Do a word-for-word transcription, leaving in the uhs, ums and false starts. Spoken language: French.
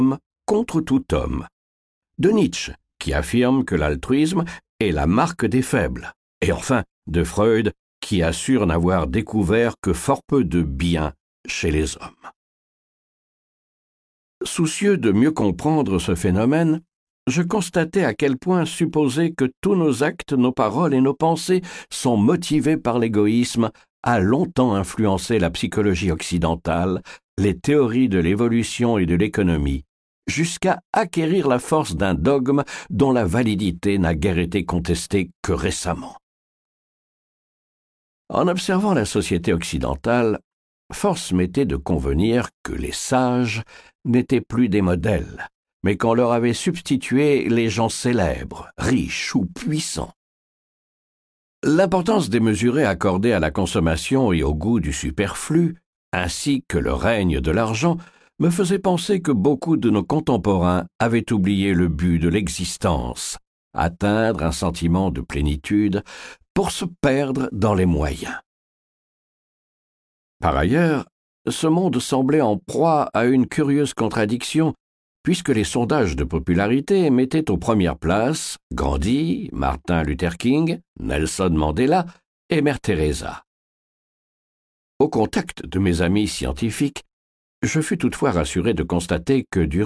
contre tout homme, de Nietzsche, qui affirme que l'altruisme est la marque des faibles, et enfin de Freud, qui assure n'avoir découvert que fort peu de bien chez les hommes. Soucieux de mieux comprendre ce phénomène, je constatais à quel point supposer que tous nos actes, nos paroles et nos pensées sont motivés par l'égoïsme a longtemps influencé la psychologie occidentale, les théories de l'évolution et de l'économie, jusqu'à acquérir la force d'un dogme dont la validité n'a guère été contestée que récemment. En observant la société occidentale, force m'était de convenir que les sages n'étaient plus des modèles, mais qu'on leur avait substitué les gens célèbres, riches ou puissants. L'importance démesurée accordée à la consommation et au goût du superflu, ainsi que le règne de l'argent, me faisait penser que beaucoup de nos contemporains avaient oublié le but de l'existence, atteindre un sentiment de plénitude, pour se perdre dans les moyens. Par ailleurs, ce monde semblait en proie à une curieuse contradiction, puisque les sondages de popularité mettaient aux premières places Gandhi, Martin Luther King, Nelson Mandela et Mère Teresa. Au contact de mes amis scientifiques, je fus toutefois rassuré de constater que durant